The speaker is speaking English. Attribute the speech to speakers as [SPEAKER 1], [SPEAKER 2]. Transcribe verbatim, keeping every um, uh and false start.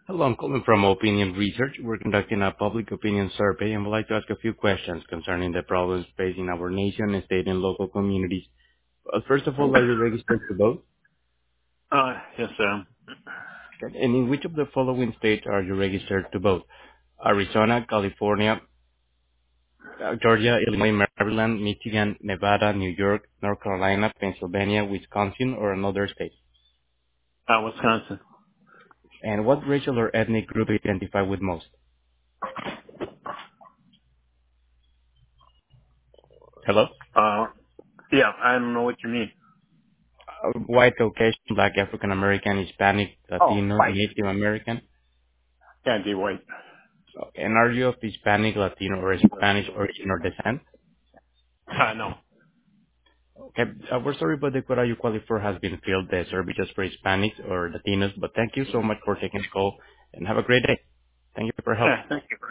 [SPEAKER 1] Hello, I'm calling from Opinion Research. We're conducting a public opinion survey and would like to ask a few questions concerning the problems facing our nation, state, and local communities. Uh, First of all, are you registered to vote?
[SPEAKER 2] Uh, yes, sir.
[SPEAKER 1] Okay. And in which of the following states are you registered to vote? Arizona, California, uh, Georgia, Illinois, Maryland, Michigan, Nevada, New York, North Carolina, Pennsylvania, Wisconsin, or another state?
[SPEAKER 2] Uh, Wisconsin.
[SPEAKER 1] And what racial or ethnic group you identify with most? Hello?
[SPEAKER 2] Uh, yeah, I don't know what you mean.
[SPEAKER 1] Uh, White, Caucasian, Black, African American, Hispanic,
[SPEAKER 2] Oh,
[SPEAKER 1] Latino,
[SPEAKER 2] white.
[SPEAKER 1] Native American.
[SPEAKER 2] Can't be white.
[SPEAKER 1] Okay. And are you of Hispanic, Latino, or Spanish origin or descent?
[SPEAKER 2] Uh, no.
[SPEAKER 1] Okay. Uh, we're sorry, but the quota you qualify for has been filled. The survey just for Hispanics or Latinos. But thank you so much for taking the call and have a great day. Thank you for help.
[SPEAKER 2] Yeah, thank you.